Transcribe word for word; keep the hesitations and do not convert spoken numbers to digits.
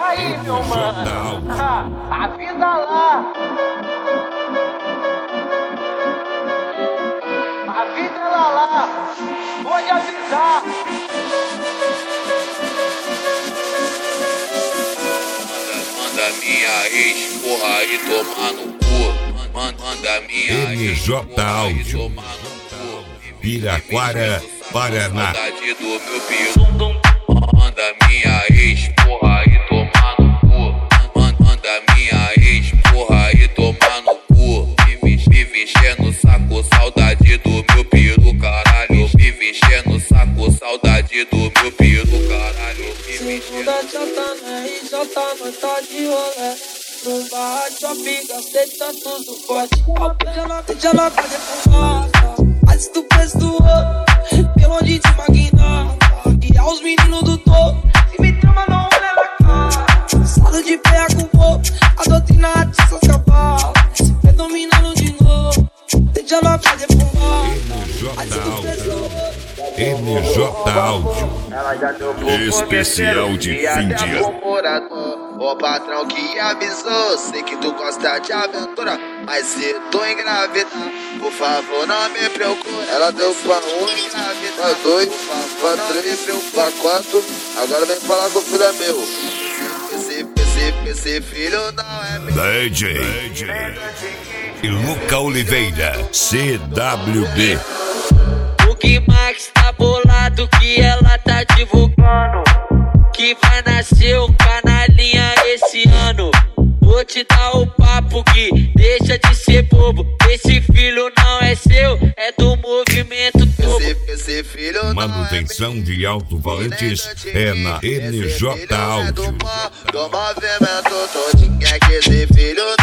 aí, meu mano. Ah, avisa lá. Avisa ela lá. Pode avisar. Manda minha ex, porra, aí tomar no cu. Manda minha M J Áudio, Piraquara, Paraná. Saudade do meu piru. Manda minha ex, porra, aí tomar no cu. Manda minha ex, porra, aí tomar no cu. Vive enchendo o saco, saudade do meu piru, caralho. Vive enchendo o saco, saudade do meu piru, caralho. Segunda já tá na R J, nós tá de rolé. No bar shopping, gastei tanto do pote. Já não, já não pode fumaça. Mas tu pensa do outro, pelo onde te magnata. E aos meninos do topo, se me trama não olha na cara. Salo de pé com o povo, a doutrina atiça as cavalas. Se predominando de novo, já não pode fumar. M J Áudio, especial de fim de ano. O patrão que avisou, sei que tu gosta de aventura, mas se tu engravidar, por favor não me procura. Ela deu pra um, pra dois, pra três, pra quatro, agora vem falar com o filho é meu. Esse, esse, esse filho não é meu. D J e Luca Oliveira, C W B. O que Max tá bolado que ela tá divulgando, que vai nascer um canalinha esse ano. Vou te dar o papo que deixa de ser bobo. Esse filho não é seu, é do movimento todo. Esse, esse filho não Manutenção é de alto-falantes é na M J Áudio. do movimento todinho, é que esse filho